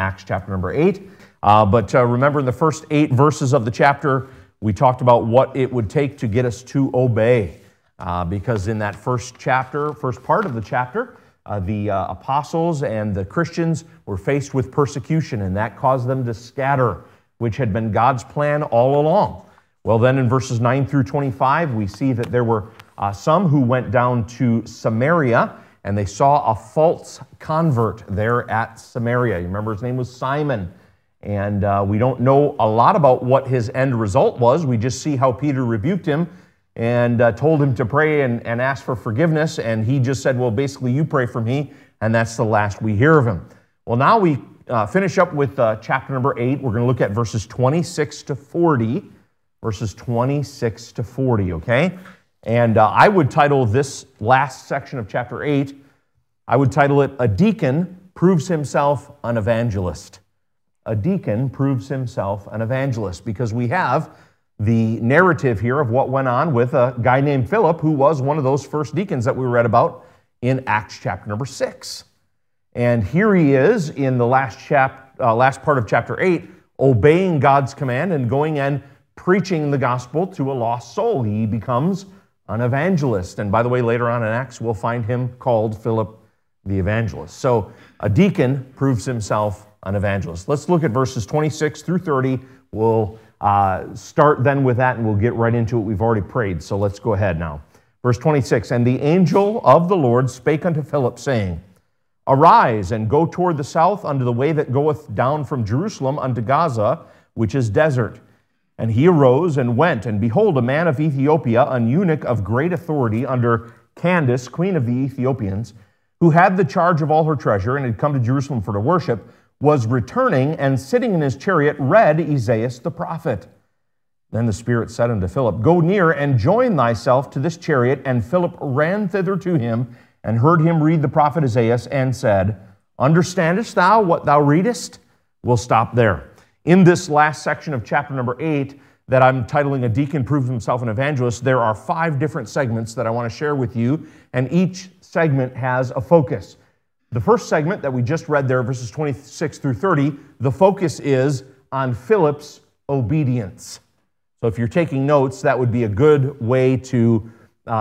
Acts chapter number 8. But remember, in the first 8 verses of the chapter, we talked about what it would take to get us to obey. Because in that first part of the chapter, the apostles and the Christians were faced with persecution, and that caused them to scatter, which had been God's plan all along. Well, then in verses 9 through 25, we see that there were some who went down to Samaria, and they saw a false convert there at Samaria. You remember his name was Simon. And we don't know a lot about what his end result was. We just see how Peter rebuked him and told him to pray and ask for forgiveness. And he just said, well, basically, you pray for me. And that's the last we hear of him. Well, now we finish up with chapter number 8. We're going to look at verses 26 to 40. Verses 26 to 40, okay? And I would title this last section of chapter 8, I would title it, A Deacon Proves Himself an Evangelist. A deacon proves himself an evangelist, because we have the narrative here of what went on with a guy named Philip, who was one of those first deacons that we read about in Acts chapter number 6. And here he is in the last part of chapter 8, obeying God's command and going and preaching the gospel to a lost soul. He becomes an evangelist. And by the way, later on in Acts, we'll find him called Philip the evangelist. So a deacon proves himself an evangelist. Let's look at verses 26 through 30. We'll start then with that, and we'll get right into it. We've already prayed, so let's go ahead now. Verse 26, And the angel of the Lord spake unto Philip, saying, Arise, and go toward the south unto the way that goeth down from Jerusalem unto Gaza, which is desert. And he arose and went, and behold, a man of Ethiopia, an eunuch of great authority under Candace, queen of the Ethiopians, who had the charge of all her treasure, and had come to Jerusalem for to worship, was returning, and sitting in his chariot read Isaiah the prophet. Then the Spirit said unto Philip, Go near and join thyself to this chariot. And Philip ran thither to him, and heard him read the prophet Isaiah, and said, Understandest thou what thou readest? We'll stop there. In this last section of chapter number 8, that I'm titling A Deacon Proves Himself an Evangelist, there are 5 different segments that I want to share with you, and each segment has a focus. The first segment that we just read there, verses 26 through 30, the focus is on Philip's obedience. So if you're taking notes, that would be a good way to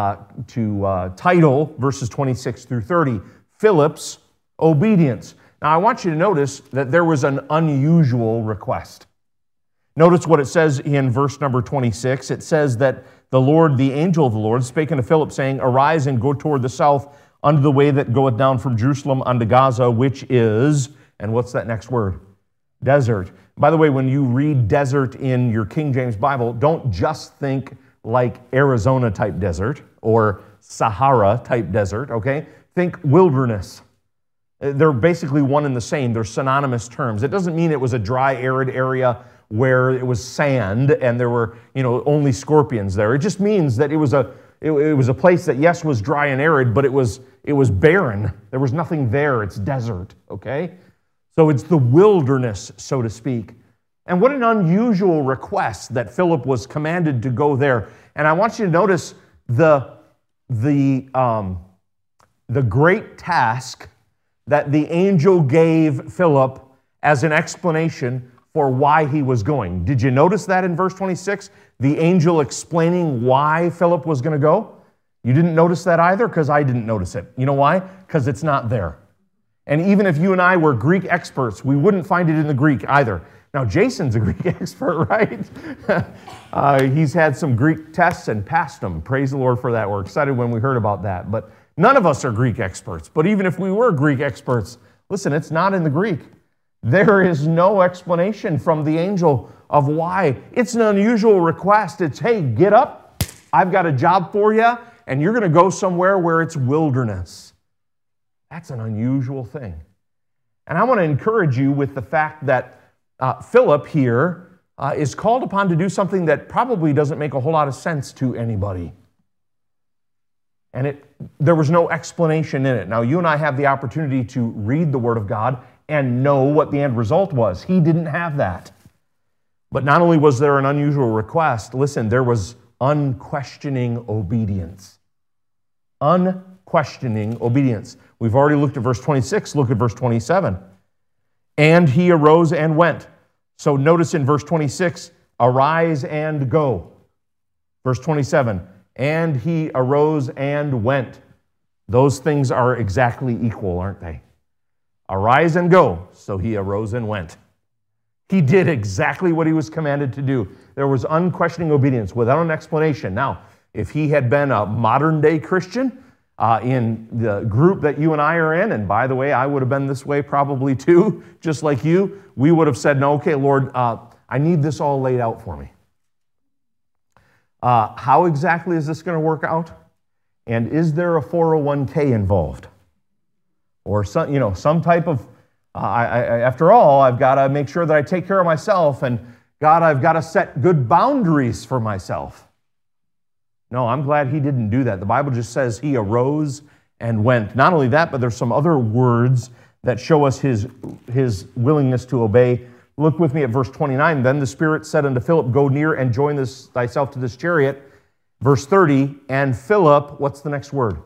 title verses 26 through 30, Philip's obedience. Now, I want you to notice that there was an unusual request. Notice what it says in verse number 26. It says that the angel of the Lord, spake unto Philip, saying, Arise and go toward the south unto the way that goeth down from Jerusalem unto Gaza, which is, and what's that next word? Desert. By the way, when you read desert in your King James Bible, don't just think like Arizona type desert or Sahara type desert, okay? Think wilderness. They're basically one and the same. They're synonymous terms. It doesn't mean it was a dry, arid area where it was sand and there were, only scorpions there. It just means that it was a place that, yes, was dry and arid, but it was barren. There was nothing there. It's desert, okay? So it's the wilderness, so to speak. And what an unusual request that Philip was commanded to go there. And I want you to notice the great task that the angel gave Philip as an explanation for why he was going. Did you notice that in verse 26? The angel explaining why Philip was going to go? You didn't notice that either? Because I didn't notice it. You know why? Because it's not there. And even if you and I were Greek experts, we wouldn't find it in the Greek either. Now, Jason's a Greek expert, right? He's had some Greek tests and passed them. Praise the Lord for that. We're excited when we heard about that. But none of us are Greek experts. But even if we were Greek experts, listen, it's not in the Greek. There is no explanation from the angel of why. It's an unusual request. It's, hey, get up. I've got a job for you, and you're going to go somewhere where it's wilderness. That's an unusual thing. And I want to encourage you with the fact that Philip here is called upon to do something that probably doesn't make a whole lot of sense to anybody. And there was no explanation in it. Now, you and I have the opportunity to read the Word of God and know what the end result was. He didn't have that. But not only was there an unusual request, listen, there was unquestioning obedience. Unquestioning obedience. We've already looked at verse 26. Look at verse 27. And he arose and went. So notice in verse 26, arise and go. Verse 27, and he arose and went. Those things are exactly equal, aren't they? Arise and go. So he arose and went. He did exactly what he was commanded to do. There was unquestioning obedience without an explanation. Now, if he had been a modern-day Christian in the group that you and I are in, and by the way, I would have been this way probably too, just like you, we would have said, no, okay, Lord, I need this all laid out for me. How exactly is this going to work out? And is there a 401k involved? Or some type of, after all, I've got to make sure that I take care of myself, and God, I've got to set good boundaries for myself. No, I'm glad he didn't do that. The Bible just says he arose and went. Not only that, but there's some other words that show us his willingness to obey. Look with me at verse 29. Then the Spirit said unto Philip, go near and join thyself to this chariot. Verse 30, and Philip, what's the next word?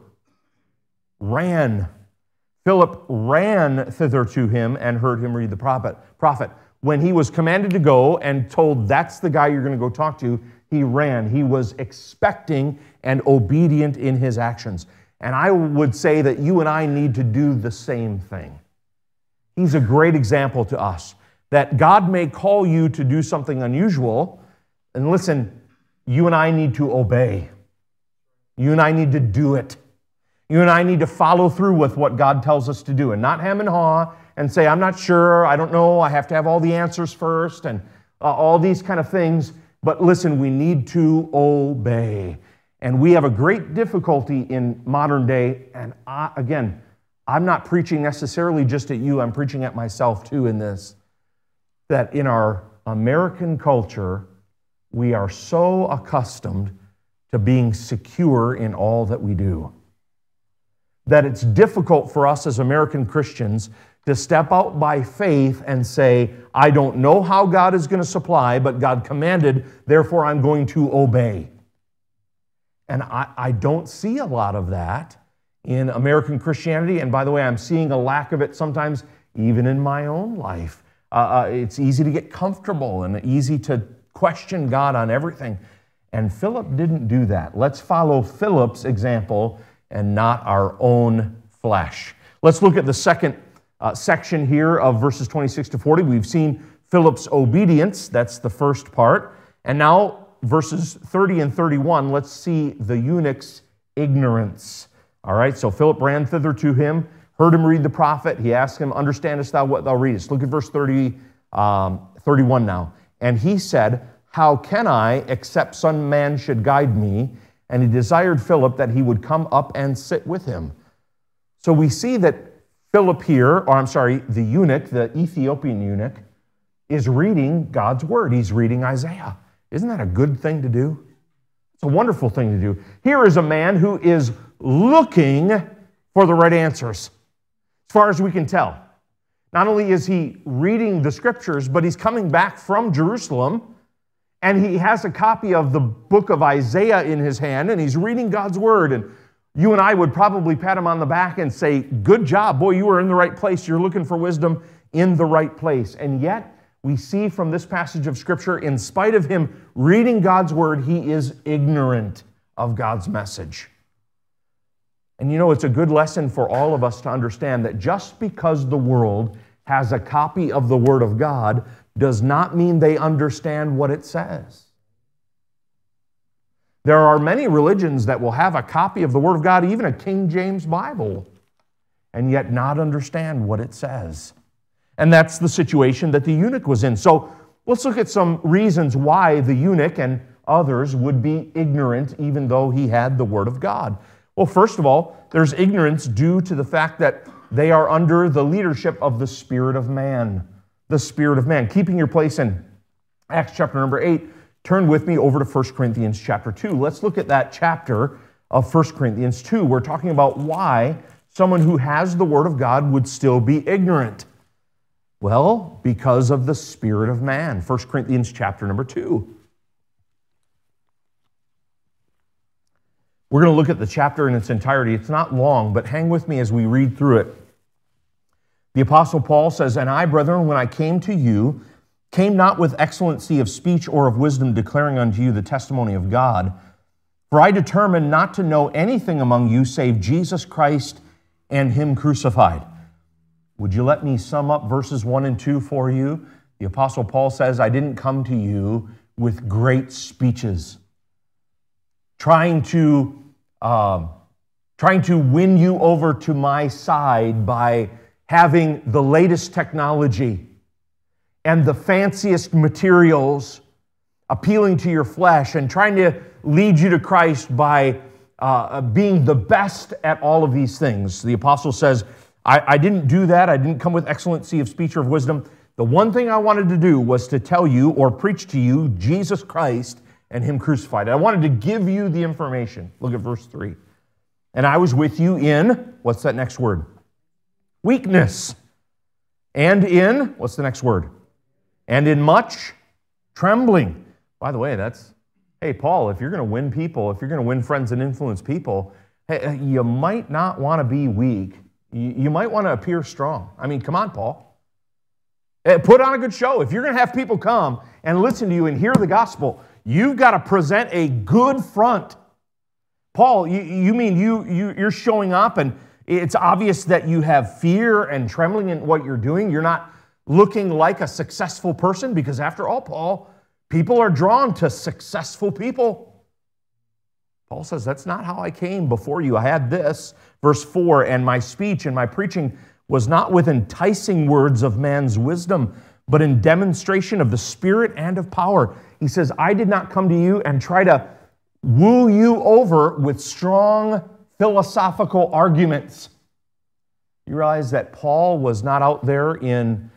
Ran. Philip ran thither to him and heard him read the prophet. When he was commanded to go and told that's the guy you're going to go talk to, he ran. He was expecting and obedient in his actions. And I would say that you and I need to do the same thing. He's a great example to us that God may call you to do something unusual. And listen, you and I need to obey. You and I need to do it. You and I need to follow through with what God tells us to do and not hem and haw and say, I'm not sure, I don't know, I have to have all the answers first and all these kind of things. But listen, we need to obey. And we have a great difficulty in modern day. And again, I'm not preaching necessarily just at you, I'm preaching at myself too in this, that in our American culture, we are so accustomed to being secure in all that we do, that it's difficult for us as American Christians to step out by faith and say, I don't know how God is going to supply, but God commanded, therefore I'm going to obey. And I don't see a lot of that in American Christianity. And by the way, I'm seeing a lack of it sometimes even in my own life. It's easy to get comfortable and easy to question God on everything. And Philip didn't do that. Let's follow Philip's example and not our own flesh. Let's look at the second section here of verses 26 to 40. We've seen Philip's obedience. That's the first part. And now verses 30 and 31, let's see the eunuch's ignorance. All right, so Philip ran thither to him, heard him read the prophet. He asked him, understandest thou what thou readest? Look at verse 31 now. And he said, how can I, except some man should guide me? And he desired Philip that he would come up and sit with him. So we see that Philip here, the eunuch, the Ethiopian eunuch, is reading God's word. He's reading Isaiah. Isn't that a good thing to do? It's a wonderful thing to do. Here is a man who is looking for the right answers, as far as we can tell. Not only is he reading the scriptures, but he's coming back from Jerusalem, and he has a copy of the book of Isaiah in his hand, and he's reading God's word. And you and I would probably pat him on the back and say, good job, boy, you were in the right place. You're looking for wisdom in the right place. And yet, we see from this passage of Scripture, in spite of him reading God's word, he is ignorant of God's message. And you know, it's a good lesson for all of us to understand that just because the world has a copy of the Word of God does not mean they understand what it says. There are many religions that will have a copy of the Word of God, even a King James Bible, and yet not understand what it says. And that's the situation that the eunuch was in. So let's look at some reasons why the eunuch and others would be ignorant even though he had the Word of God. Well, first of all, there's ignorance due to the fact that they are under the leadership of the spirit of man. The spirit of man. Keeping your place in Acts chapter number 8, turn with me over to 1 Corinthians chapter 2. Let's look at that chapter of 1 Corinthians 2. We're talking about why someone who has the Word of God would still be ignorant. Well, because of the spirit of man. 1 Corinthians chapter number 2. We're going to look at the chapter in its entirety. It's not long, but hang with me as we read through it. The Apostle Paul says, "And I, brethren, when I came to you, came not with excellency of speech or of wisdom, declaring unto you the testimony of God. For I determined not to know anything among you save Jesus Christ and Him crucified." Would you let me sum up verses 1 and 2 for you? The Apostle Paul says, "I didn't come to you with great speeches, trying to win you over to my side by having the latest technology and the fanciest materials, appealing to your flesh and trying to lead you to Christ by being the best at all of these things." The apostle says, I didn't do that. I didn't come with excellency of speech or of wisdom. The one thing I wanted to do was to tell you or preach to you Jesus Christ and Him crucified. I wanted to give you the information. Look at verse 3. "And I was with you in," what's that next word? "Weakness. And in," what's the next word? "And in much trembling." By the way, hey, Paul, if you're going to win people, if you're going to win friends and influence people, hey, you might not want to be weak. You might want to appear strong. I mean, come on, Paul. Put on a good show. If you're going to have people come and listen to you and hear the gospel, you've got to present a good front. Paul, you mean you're showing up and it's obvious that you have fear and trembling in what you're doing? You're not looking like a successful person? Because after all, Paul, people are drawn to successful people. Paul says, that's not how I came before you. I had this, verse 4, "And my speech and my preaching was not with enticing words of man's wisdom, but in demonstration of the Spirit and of power." He says, I did not come to you and try to woo you over with strong philosophical arguments. You realize that Paul was not out there in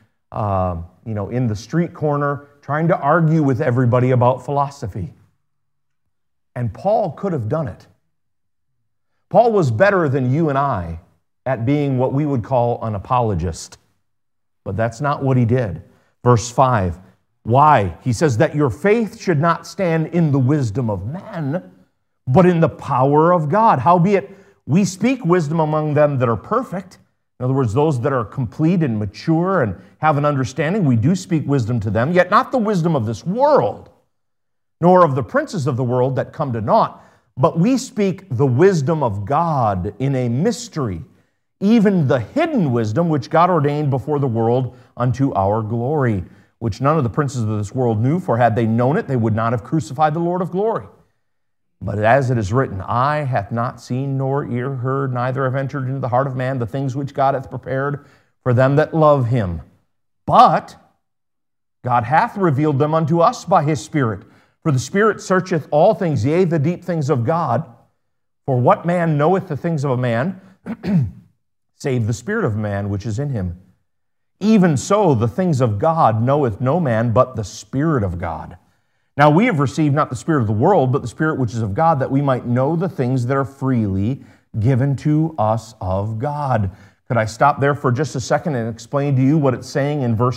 the street corner trying to argue with everybody about philosophy. And Paul could have done it. Paul was better than you and I at being what we would call an apologist. But that's not what he did. Verse 5, why? He says that your faith should not stand in the wisdom of men, but in the power of God. Howbeit, we speak wisdom among them that are perfect. In other words, those that are complete and mature and have an understanding, we do speak wisdom to them, yet not the wisdom of this world, nor of the princes of the world that come to naught, but we speak the wisdom of God in a mystery, even the hidden wisdom which God ordained before the world unto our glory, which none of the princes of this world knew, for had they known it, they would not have crucified the Lord of glory. But as it is written, eye hath not seen nor ear heard, neither have entered into the heart of man the things which God hath prepared for them that love Him. But God hath revealed them unto us by His Spirit. For the Spirit searcheth all things, yea, the deep things of God. For what man knoweth the things of a man, save the spirit of man which is in him? Even so, the things of God knoweth no man, but the Spirit of God. Now we have received not the spirit of the world, but the Spirit which is of God, that we might know the things that are freely given to us of God. Could I stop there for just a second and explain to you what it's saying in verse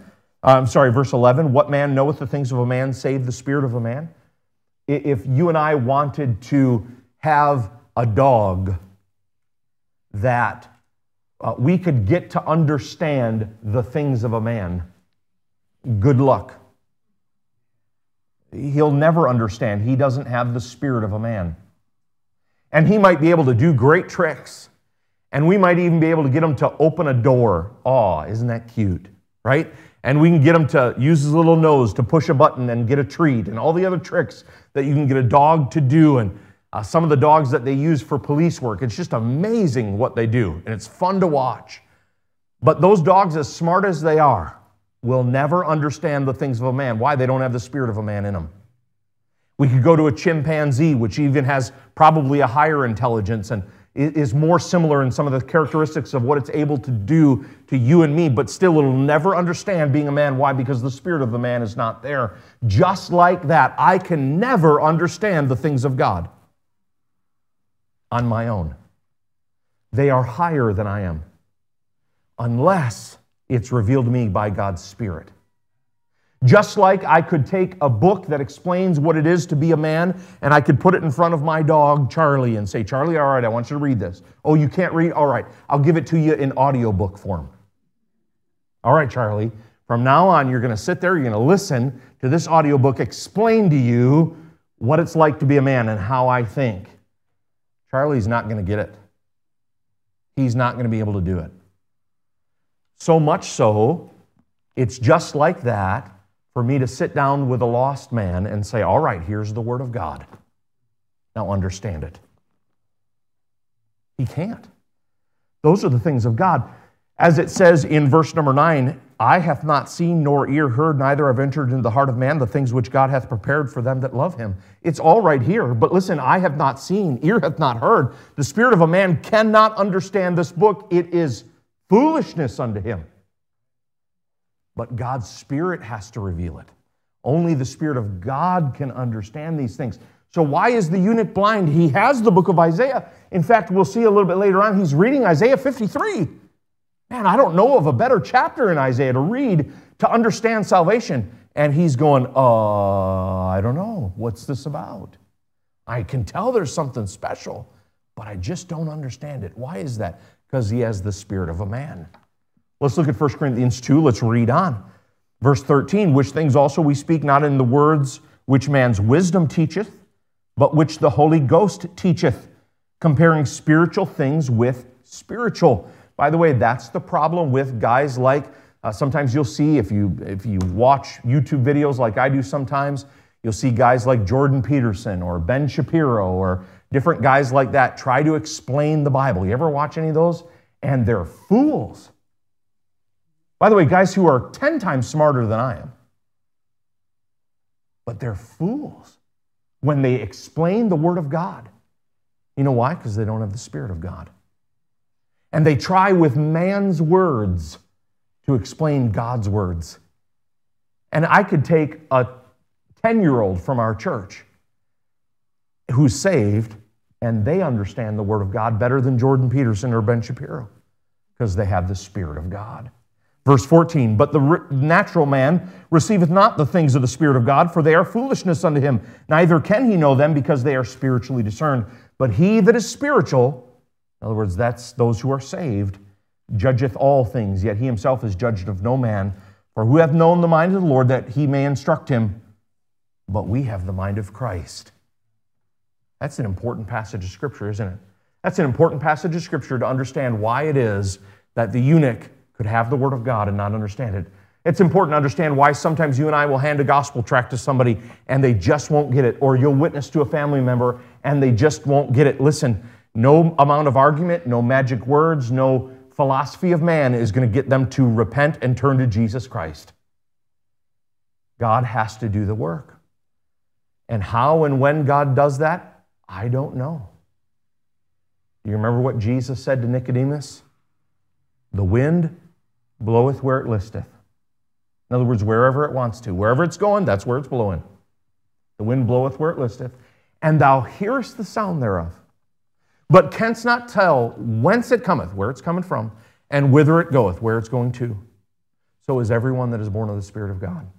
11? What man knoweth the things of a man, save the spirit of a man? If you and I wanted to have a dog that we could get to understand the things of a man, good luck. He'll never understand. He doesn't have the spirit of a man. And he might be able to do great tricks, and we might even be able to get him to open a door. Oh, isn't that cute, right? And we can get him to use his little nose to push a button and get a treat, and all the other tricks that you can get a dog to do, and some of the dogs that they use for police work. It's just amazing what they do, and it's fun to watch. But those dogs, as smart as they are, will never understand the things of a man. Why? They don't have the spirit of a man in them. We could go to a chimpanzee, which even has probably a higher intelligence and is more similar in some of the characteristics of what it's able to do to you and me, but still it'll never understand being a man. Why? Because the spirit of the man is not there. Just like that, I can never understand the things of God on my own. They are higher than I am, unless it's revealed to me by God's Spirit. Just like I could take a book that explains what it is to be a man, and I could put it in front of my dog, Charlie, and say, Charlie, all right, I want you to read this. Oh, you can't read? All right, I'll give it to you in audiobook form. All right, Charlie, from now on, you're going to sit there, you're going to listen to this audiobook explain to you what it's like to be a man and how I think. Charlie's not going to get it. He's not going to be able to do it. So much so, it's just like that for me to sit down with a lost man and say, all right, here's the Word of God. Now understand it. He can't. Those are the things of God. As it says in verse number 9, eye hath not seen nor ear heard, neither have entered into the heart of man the things which God hath prepared for them that love him. It's all right here, but listen, eye have not seen, ear hath not heard. The spirit of a man cannot understand this book. It is foolishness unto him. But God's Spirit has to reveal it. Only the Spirit of God can understand these things. So why is the eunuch blind? He has the book of Isaiah. In fact, we'll see a little bit later on, he's reading Isaiah 53. Man, I don't know of a better chapter in Isaiah to read to understand salvation. And he's going, I don't know. What's this about? I can tell there's something special, but I just don't understand it. Why is that? Because he has the spirit of a man. Let's look at 1 Corinthians 2. Let's read on. Verse 13, which things also we speak not in the words which man's wisdom teacheth, but which the Holy Ghost teacheth, comparing spiritual things with spiritual. By the way, that's the problem with guys like, sometimes you'll see, if you watch YouTube videos like I do sometimes, you'll see guys like Jordan Peterson or Ben Shapiro or different guys like that try to explain the Bible. You ever watch any of those? And they're fools. By the way, guys who are 10 times smarter than I am. But they're fools when they explain the Word of God. You know why? Because they don't have the Spirit of God. And they try with man's words to explain God's words. And I could take a 10-year-old from our church who's saved, and they understand the Word of God better than Jordan Peterson or Ben Shapiro because they have the Spirit of God. Verse 14, but the natural man receiveth not the things of the Spirit of God, for they are foolishness unto him. Neither can he know them because they are spiritually discerned. But he that is spiritual, in other words, that's those who are saved, judgeth all things, yet he himself is judged of no man. For who hath known the mind of the Lord that he may instruct him? But we have the mind of Christ. That's an important passage of Scripture, isn't it? That's an important passage of Scripture to understand why it is that the eunuch could have the Word of God and not understand it. It's important to understand why sometimes you and I will hand a gospel tract to somebody and they just won't get it, or you'll witness to a family member and they just won't get it. Listen, no amount of argument, no magic words, no philosophy of man is going to get them to repent and turn to Jesus Christ. God has to do the work. And how and when God does that, I don't know. Do you remember what Jesus said to Nicodemus? The wind bloweth where it listeth. In other words, wherever it wants to. Wherever it's going, that's where it's blowing. The wind bloweth where it listeth, and thou hearest the sound thereof, but canst not tell whence it cometh, where it's coming from, and whither it goeth, where it's going to. So is everyone that is born of the Spirit of God.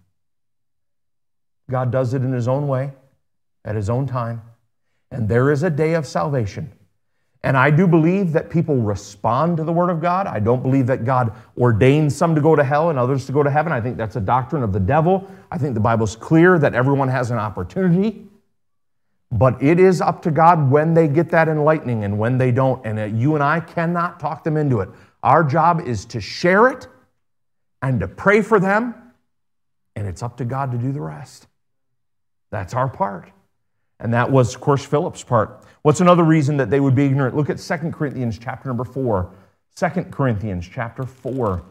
God does it in His own way, at His own time, and there is a day of salvation. And I do believe that people respond to the Word of God. I don't believe that God ordains some to go to hell and others to go to heaven. I think that's a doctrine of the devil. I think the Bible's clear that everyone has an opportunity. But it is up to God when they get that enlightening and when they don't. And you and I cannot talk them into it. Our job is to share it and to pray for them. And it's up to God to do the rest. That's our part. And that was, of course, Philip's part. What's another reason that they would be ignorant? Look at 2 Corinthians chapter number 4. 2 Corinthians chapter 4.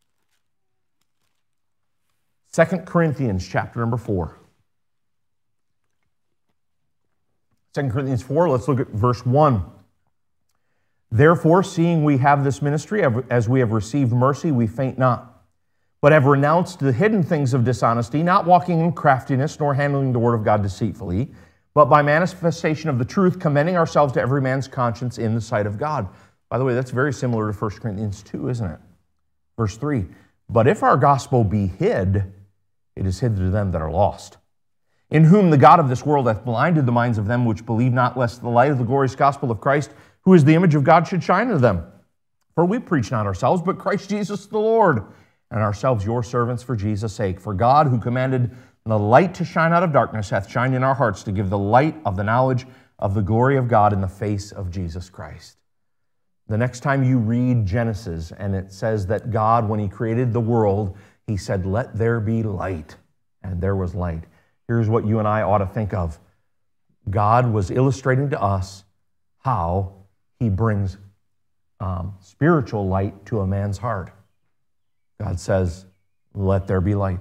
2 Corinthians chapter number 4. 2 Corinthians 4, let's look at verse 1. Therefore, seeing we have this ministry, as we have received mercy, we faint not, but have renounced the hidden things of dishonesty, not walking in craftiness, nor handling the word of God deceitfully, but by manifestation of the truth, commending ourselves to every man's conscience in the sight of God. By the way, that's very similar to 1 Corinthians 2, isn't it? Verse 3, but if our gospel be hid, it is hid to them that are lost, in whom the God of this world hath blinded the minds of them which believe not, lest the light of the glorious gospel of Christ, who is the image of God, should shine unto them. For we preach not ourselves, but Christ Jesus the Lord, and ourselves your servants for Jesus' sake. For God, who commanded the light to shine out of darkness, hath shined in our hearts to give the light of the knowledge of the glory of God in the face of Jesus Christ. The next time you read Genesis and it says that God, when He created the world, He said, "Let there be light," and there was light. Here's what you and I ought to think of. God was illustrating to us how He brings spiritual light to a man's heart. God says, "Let there be light,"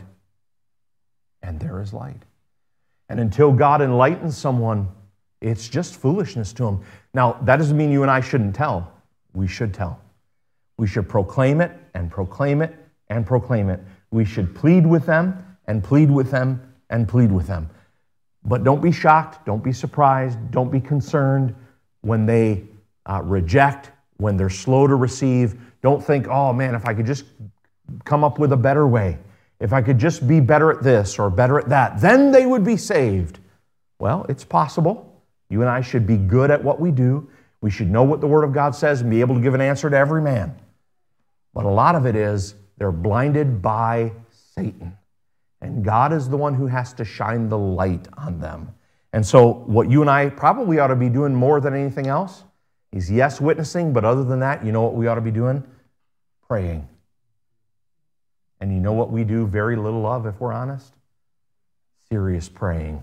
and there is light. And until God enlightens someone, it's just foolishness to him. Now, that doesn't mean you and I shouldn't tell. We should tell. We should proclaim it and proclaim it and proclaim it. We should plead with them and plead with them and plead with them. But don't be shocked, don't be surprised, don't be concerned when they reject, when they're slow to receive. Don't think, "Oh man, if I could just come up with a better way, if I could just be better at this or better at that, then they would be saved." Well, it's possible. You and I should be good at what we do. We should know what the Word of God says and be able to give an answer to every man. But a lot of it is they're blinded by Satan. And God is the one who has to shine the light on them. And so what you and I probably ought to be doing more than anything else is, yes, witnessing, but other than that, you know what we ought to be doing? Praying. And you know what we do very little of, if we're honest? Serious praying.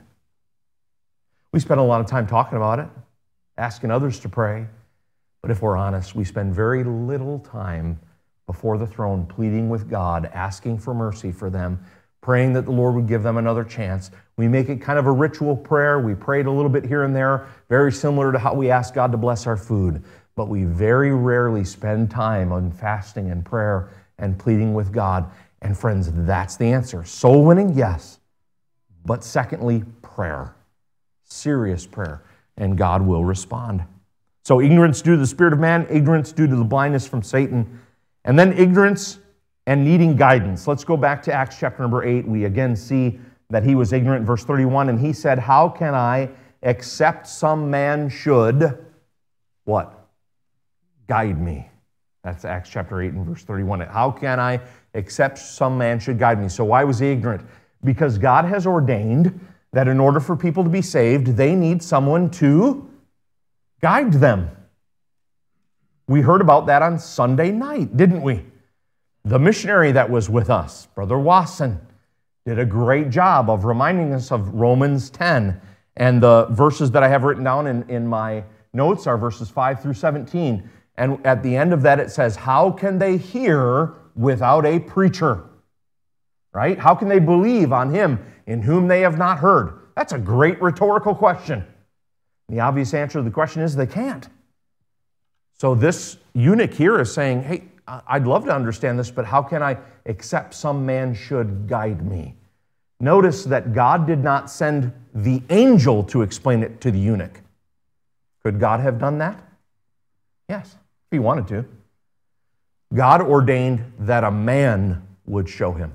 We spend a lot of time talking about it, asking others to pray, but if we're honest, we spend very little time before the throne pleading with God, asking for mercy for them, praying that the Lord would give them another chance. We make it kind of a ritual prayer. We prayed a little bit here and there, very similar to how we ask God to bless our food, but we very rarely spend time on fasting and prayer and pleading with God. And friends, that's the answer. Soul winning, yes, but secondly, prayer. Serious prayer, and God will respond. So ignorance due to the spirit of man, ignorance due to the blindness from Satan, and then ignorance and needing guidance. Let's go back to Acts chapter number 8. We again see that he was ignorant, verse 31, and he said, "How can I, except some man should," what? "Guide me." That's Acts chapter 8 and verse 31. How can I, except some man should guide me? So why was he ignorant? Because God has ordained that in order for people to be saved, they need someone to guide them. We heard about that on Sunday night, didn't we? The missionary that was with us, Brother Wasson, did a great job of reminding us of Romans 10. And the verses that I have written down in my notes are verses 5 through 17. And at the end of that, it says, "How can they hear without a preacher?" Right? How can they believe on him in whom they have not heard? That's a great rhetorical question. The obvious answer to the question is they can't. So this eunuch here is saying, "Hey, I'd love to understand this, but how can I, except some man should guide me?" Notice that God did not send the angel to explain it to the eunuch. Could God have done that? Yes, if he wanted to. God ordained that a man would show him.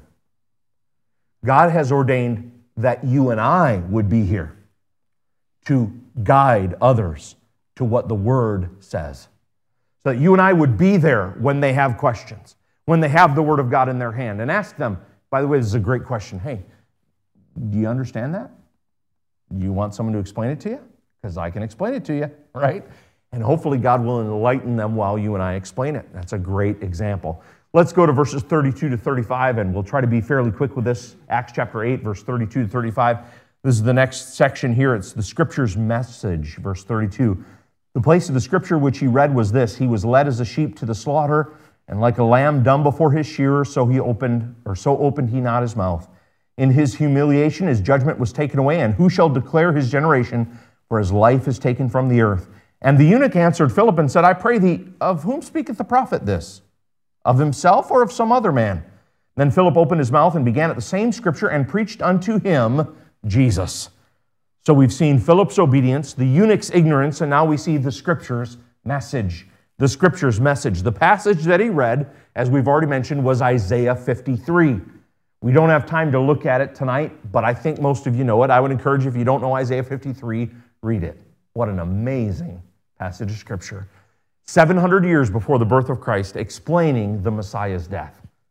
God has ordained that you and I would be here to guide others to what the Word says. So that you and I would be there when they have questions, when they have the Word of God in their hand, and ask them, by the way, this is a great question. Hey, do you understand that? Do you want someone to explain it to you? Because I can explain it to you, right? And hopefully God will enlighten them while you and I explain it. That's a great example. Let's go to verses 32 to 35, and we'll try to be fairly quick with this. Acts chapter 8, verse 32 to 35. This is the next section here. It's the Scripture's message, verse 32. "The place of the Scripture which he read was this: He was led as a sheep to the slaughter, and like a lamb dumb before his shearer, so opened he not his mouth. In his humiliation his judgment was taken away, and who shall declare his generation? For his life is taken from the earth. And the eunuch answered Philip and said, I pray thee, of whom speaketh the prophet this? Of himself or of some other man? Then Philip opened his mouth and began at the same Scripture and preached unto him Jesus." So we've seen Philip's obedience, the eunuch's ignorance, and now we see the Scripture's message. The Scripture's message. The passage that he read, as we've already mentioned, was Isaiah 53. We don't have time to look at it tonight, but I think most of you know it. I would encourage you, if you don't know Isaiah 53, read it. What an amazing passage of Scripture. 700 years before the birth of Christ, explaining the Messiah's death.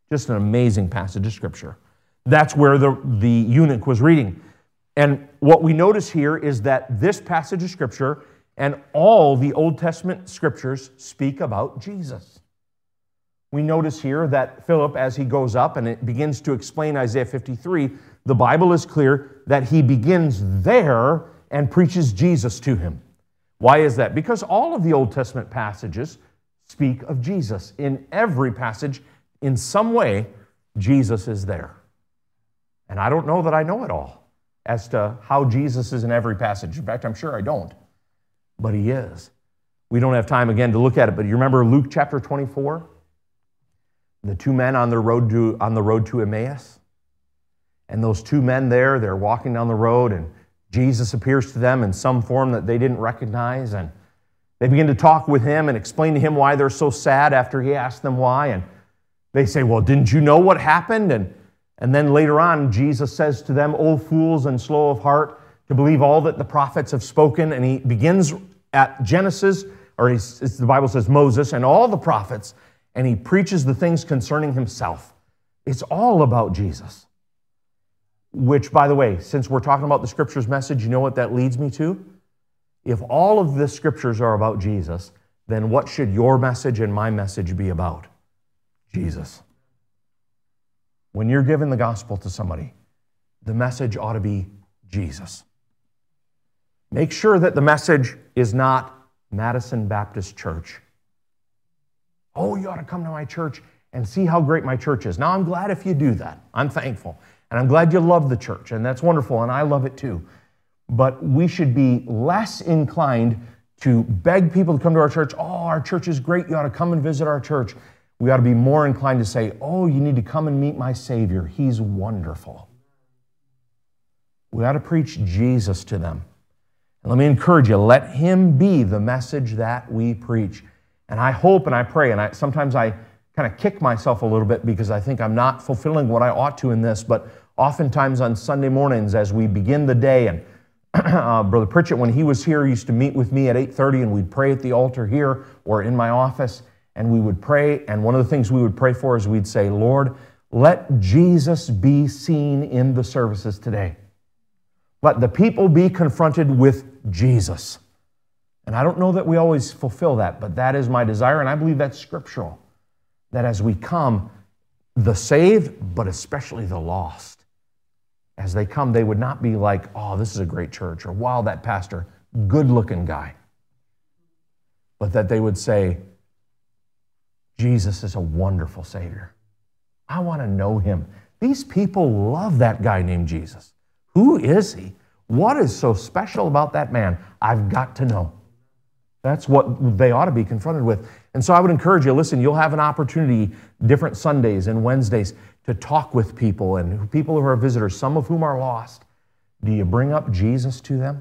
Just an amazing passage of Scripture. That's where the eunuch was reading. And what we notice here is that this passage of Scripture and all the Old Testament Scriptures speak about Jesus. We notice here that Philip, as he goes up and it begins to explain Isaiah 53, the Bible is clear that he begins there and preaches Jesus to him. Why is that? Because all of the Old Testament passages speak of Jesus. In every passage, in some way, Jesus is there. And I don't know that I know it all as to how Jesus is in every passage. In fact, I'm sure I don't. But he is. We don't have time again to look at it, but you remember Luke chapter 24? The two men on the road to Emmaus? And those two men there, they're walking down the road, and Jesus appears to them in some form that they didn't recognize, and they begin to talk with him and explain to him why they're so sad after he asked them why. And they say, well, didn't you know what happened? And then later on, Jesus says to them, O fools and slow of heart, to believe all that the prophets have spoken. And he begins at Genesis, or the Bible says Moses, and all the prophets, and he preaches the things concerning himself. It's all about Jesus. Which, by the way, since we're talking about the Scriptures message, you know what that leads me to? If all of the Scriptures are about Jesus, then what should your message and my message be about? Jesus. When you're giving the gospel to somebody, the message ought to be Jesus. Make sure that the message is not Madison Baptist Church. Oh, you ought to come to my church and see how great my church is. Now, I'm glad if you do that. I'm thankful. And I'm glad you love the church, and that's wonderful, and I love it too. But we should be less inclined to beg people to come to our church. Oh, our church is great. You ought to come and visit our church. We ought to be more inclined to say, oh, you need to come and meet my Savior. He's wonderful. We ought to preach Jesus to them. And let me encourage you, let him be the message that we preach. And I hope and I pray, and sometimes I kind of kick myself a little bit because I think I'm not fulfilling what I ought to in this, but oftentimes on Sunday mornings as we begin the day, and Brother Pritchett, when he was here, used to meet with me at 8:30, and we'd pray at the altar here or in my office, and we would pray, and one of the things we would pray for is we'd say, Lord, let Jesus be seen in the services today. Let the people be confronted with Jesus. And I don't know that we always fulfill that, but that is my desire, and I believe that's scriptural. That as we come, the saved, but especially the lost, as they come, they would not be like, oh, this is a great church, or wow, that pastor, good-looking guy. But that they would say, Jesus is a wonderful Savior. I want to know him. These people love that guy named Jesus. Who is he? What is so special about that man? I've got to know. That's what they ought to be confronted with. And so I would encourage you, listen, you'll have an opportunity different Sundays and Wednesdays to talk with people and people who are visitors, some of whom are lost. Do you bring up Jesus to them?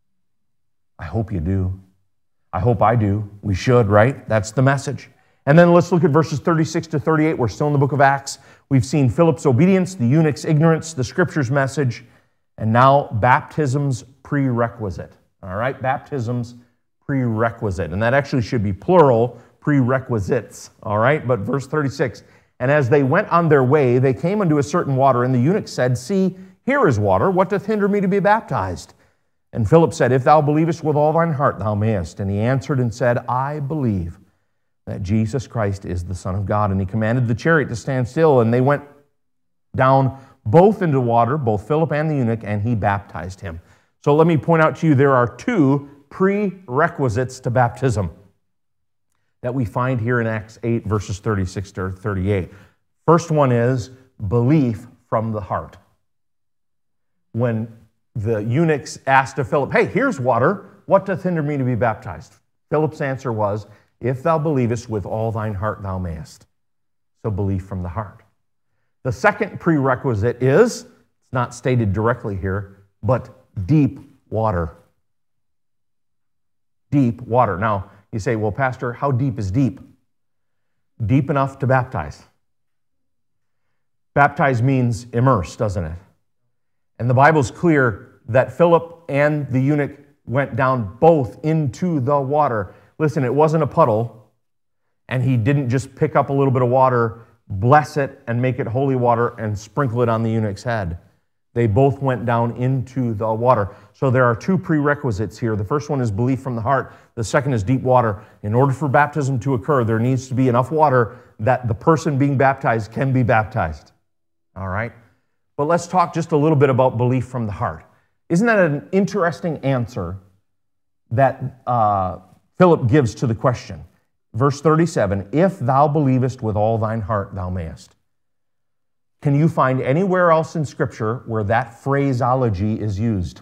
I hope you do. I hope I do. We should, right? That's the message. And then let's look at verses 36 to 38. We're still in the book of Acts. We've seen Philip's obedience, the eunuch's ignorance, the Scripture's message, and now baptism's prerequisite. All right? Baptism's prerequisite. And that actually should be plural, prerequisites. All right? But verse 36, and as they went on their way, they came unto a certain water, and the eunuch said, See, here is water. What doth hinder me to be baptized? And Philip said, If thou believest with all thine heart, thou mayest. And he answered and said, I believe that Jesus Christ is the Son of God. And he commanded the chariot to stand still, and they went down both into water, both Philip and the eunuch, and he baptized him. So let me point out to you, there are two prerequisites to baptism that we find here in Acts 8, verses 36 to 38. First one is belief from the heart. When the eunuchs asked of Philip, hey, here's water, what doth hinder me to be baptized? Philip's answer was, if thou believest with all thine heart, thou mayest. So belief from the heart. The second prerequisite is, it's not stated directly here, but deep water. Deep water. Now, you say, well, Pastor, how deep is deep? Deep enough to baptize. Baptize means immerse, doesn't it? And the Bible's clear that Philip and the eunuch went down both into the water. Listen, it wasn't a puddle, and he didn't just pick up a little bit of water bless it and make it holy water and sprinkle it on the eunuch's head. They both went down into the water. So there are two prerequisites here. The first one is belief from the heart. The second is deep water. In order for baptism to occur, there needs to be enough water that the person being baptized can be baptized. All right? But let's talk just a little bit about belief from the heart. Isn't that an interesting answer that Philip gives to the question? Verse 37, if thou believest with all thine heart, thou mayest. Can you find anywhere else in Scripture where that phraseology is used?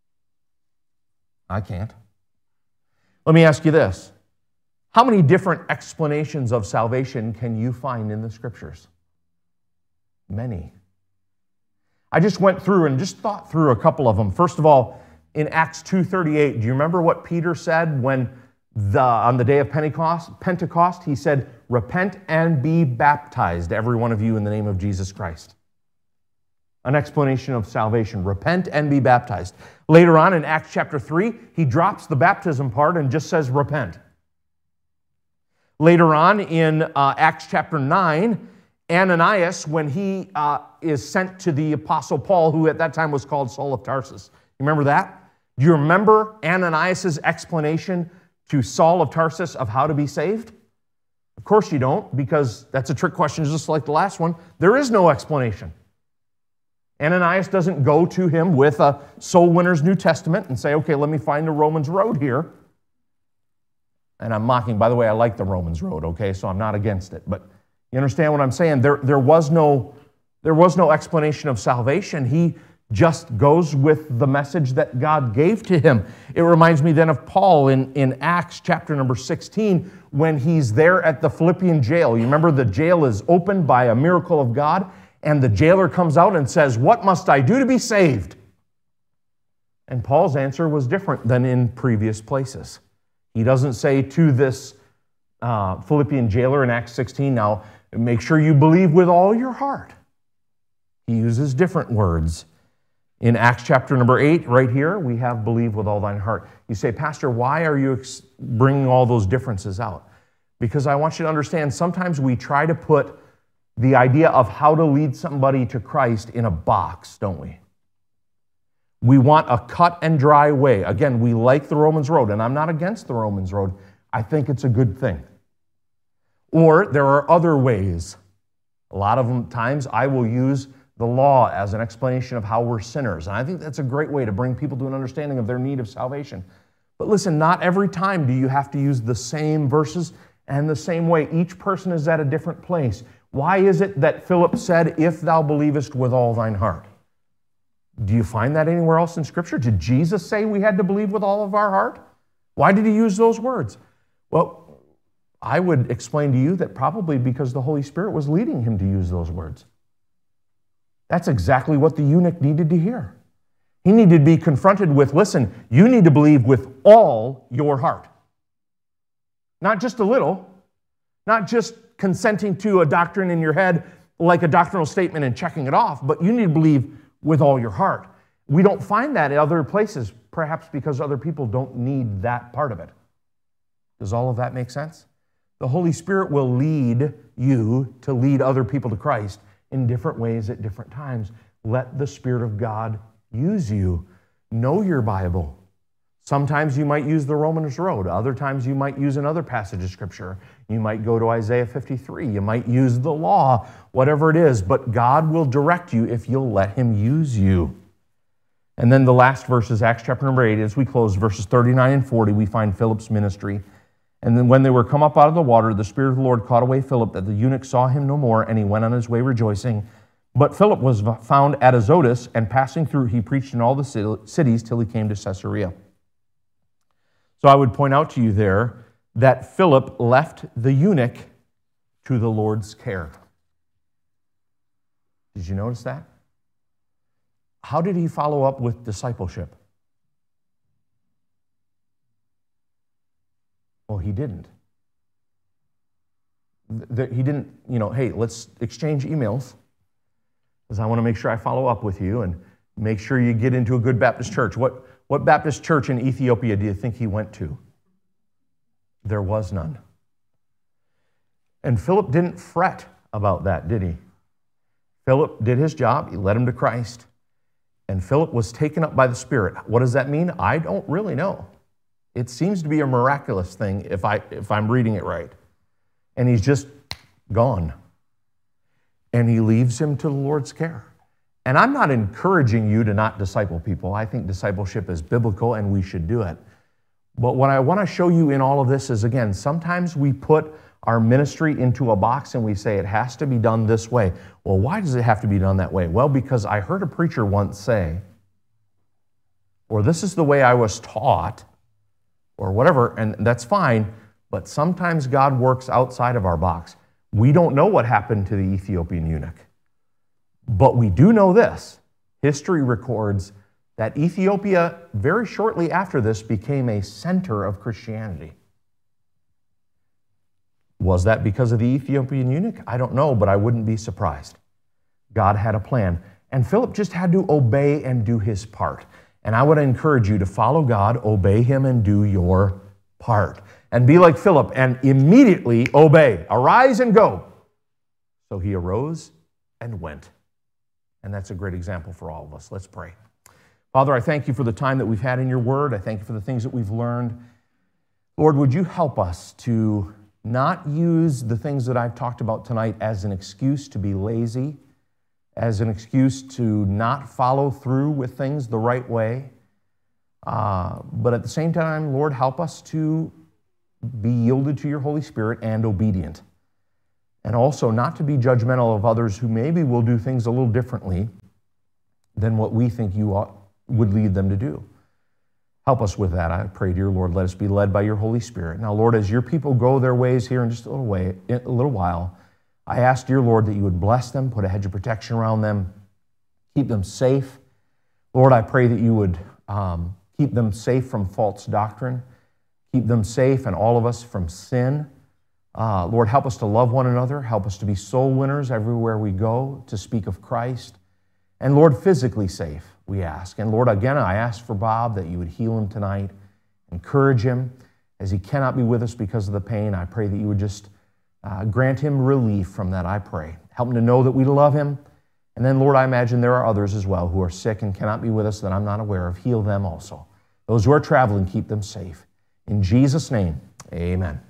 I can't. Let me ask you this. How many different explanations of salvation can you find in the Scriptures? Many. I just went through and just thought through a couple of them. First of all, in Acts 2:38, do you remember what Peter said when on the day of Pentecost, he said, repent and be baptized, every one of you, in the name of Jesus Christ. An explanation of salvation. Repent and be baptized. Later on in Acts chapter 3, he drops the baptism part and just says repent. Later on in Acts chapter 9, Ananias, when he is sent to the Apostle Paul, who at that time was called Saul of Tarsus. You remember that? Do you remember Ananias' explanation to Saul of Tarsus of how to be saved? Of course you don't, because that's a trick question just like the last one. There is no explanation. Ananias doesn't go to him with a Soul Winner's New Testament and say, okay, let me find the Romans road here. And I'm mocking, by the way, I like the Romans road, okay, so I'm not against it. But you understand what I'm saying? There was no explanation of salvation. He just goes with the message that God gave to him. It reminds me then of Paul in Acts chapter number 16 when he's there at the Philippian jail. You remember the jail is opened by a miracle of God, and the jailer comes out and says, what must I do to be saved? And Paul's answer was different than in previous places. He doesn't say to this Philippian jailer in Acts 16, now make sure you believe with all your heart. He uses different words. In Acts chapter number 8, right here, we have believe with all thine heart. You say, Pastor, why are you bringing all those differences out? Because I want you to understand, sometimes we try to put the idea of how to lead somebody to Christ in a box, don't we? We want a cut and dry way. Again, we like the Romans road, and I'm not against the Romans road. I think it's a good thing. Or there are other ways. A lot of times I will use the law as an explanation of how we're sinners. And I think that's a great way to bring people to an understanding of their need of salvation. But listen, not every time do you have to use the same verses and the same way. Each person is at a different place. Why is it that Philip said, if thou believest with all thine heart? Do you find that anywhere else in Scripture? Did Jesus say we had to believe with all of our heart? Why did he use those words? Well, I would explain to you that probably because the Holy Spirit was leading him to use those words. That's exactly what the eunuch needed to hear. He needed to be confronted with, listen, you need to believe with all your heart. Not just a little, not just consenting to a doctrine in your head like a doctrinal statement and checking it off, but you need to believe with all your heart. We don't find that in other places, perhaps because other people don't need that part of it. Does all of that make sense? The Holy Spirit will lead you to lead other people to Christ in different ways at different times. Let the Spirit of God use you. Know your Bible. Sometimes you might use the Romans road. Other times you might use another passage of Scripture. You might go to Isaiah 53. You might use the law, whatever it is. But God will direct you if you'll let Him use you. And then the last verses, Acts chapter number 8, as we close, verses 39 and 40, we find Philip's ministry. And then when they were come up out of the water, the Spirit of the Lord caught away Philip, that the eunuch saw him no more, and he went on his way rejoicing. But Philip was found at Azotus, and passing through, he preached in all the cities till he came to Caesarea. So I would point out to you there that Philip left the eunuch to the Lord's care. Did you notice that? How did he follow up with discipleship? Well, he didn't. He didn't, hey, let's exchange emails, because I want to make sure I follow up with you and make sure you get into a good Baptist church. What Baptist church in Ethiopia do you think he went to? There was none. And Philip didn't fret about that, did he? Philip did his job. He led him to Christ. And Philip was taken up by the Spirit. What does that mean? I don't really know. It seems to be a miraculous thing if I'm reading it right. And he's just gone. And he leaves him to the Lord's care. And I'm not encouraging you to not disciple people. I think discipleship is biblical and we should do it. But what I want to show you in all of this is, again, sometimes we put our ministry into a box and we say it has to be done this way. Well, why does it have to be done that way? Well, because I heard a preacher once say, or this is the way I was taught, or whatever, and that's fine, but sometimes God works outside of our box. We don't know what happened to the Ethiopian eunuch, but we do know this. History records that Ethiopia, very shortly after this, became a center of Christianity. Was that because of the Ethiopian eunuch? I don't know, but I wouldn't be surprised. God had a plan. And Philip just had to obey and do his part. And I would encourage you to follow God, obey him, and do your part. And be like Philip and immediately obey. Arise and go. So he arose and went. And that's a great example for all of us. Let's pray. Father, I thank you for the time that we've had in your word. I thank you for the things that we've learned. Lord, would you help us to not use the things that I've talked about tonight as an excuse to be lazy, as an excuse to not follow through with things the right way. But at the same time, Lord, help us to be yielded to your Holy Spirit and obedient. And also not to be judgmental of others who maybe will do things a little differently than what we think you would lead them to do. Help us with that, I pray, dear Lord. Let us be led by your Holy Spirit. Now, Lord, as your people go their ways here in just a little while, I ask, dear Lord, that you would bless them, put a hedge of protection around them, keep them safe. Lord, I pray that you would keep them safe from false doctrine, keep them safe and all of us from sin. Lord, help us to love one another, help us to be soul winners everywhere we go, to speak of Christ. And Lord, physically safe, we ask. And Lord, again, I ask for Bob that you would heal him tonight, encourage him as he cannot be with us because of the pain. I pray that you would just grant him relief from that, I pray. Help him to know that we love him. And then, Lord, I imagine there are others as well who are sick and cannot be with us that I'm not aware of. Heal them also. Those who are traveling, keep them safe. In Jesus' name, amen.